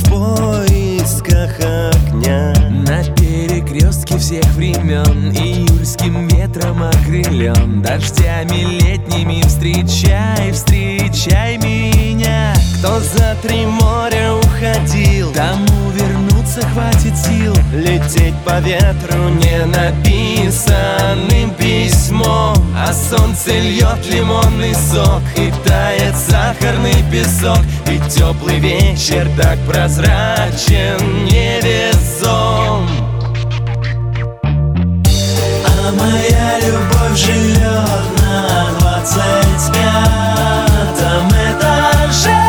в поисках огня. На перекрестке всех времен июльским ветром окрылен, дождями летними встречай, встречай меня. Кто за 3 моря уходил, тому вернуться хватит сил. лететь по ветру не написанным письмом, а солнце льет лимонный сок и тает сахарный песок. И теплый вечер так прозрачен, невесом. А моя любовь живет на 25-м этаже,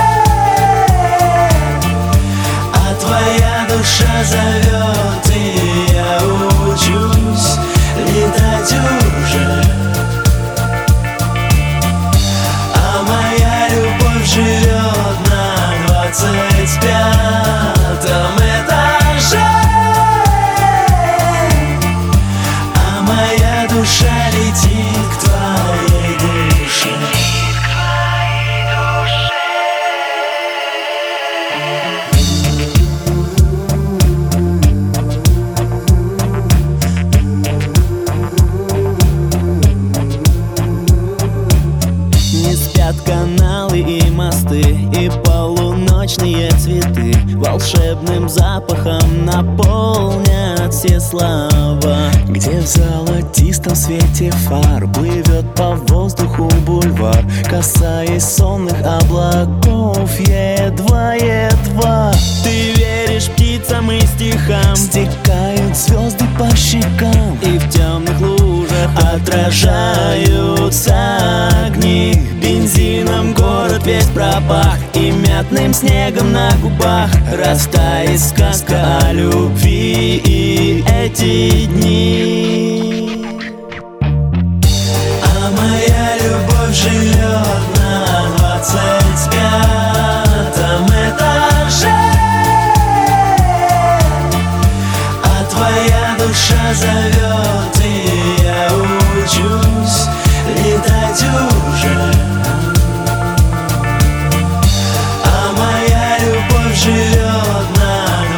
а твоя душа зовет, и я учусь летать уже. А моя любовь живет на 25-м этаже, а моя душа летит к твоей душе. Не спят каналы и мосты, и полуночные цветы волшебным запахом наполнят все слова. Где в золотистом свете фар плывет по воздуху бульвар, касаясь сонных облаков едва-едва. Ты веришь птицам и стихам, Стекают звезды по щекам, и в темных лужах отражаются огни. бензином город весь пропах, и мятным снегом на губах растает сказка о любви и эти дни. А моя любовь живет на 25-м этаже, а твоя душа зовет, и я учусь летать уже. А моя любовь живет на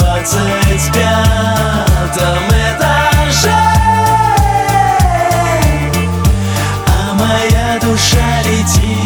25-м этаже, а моя душа летит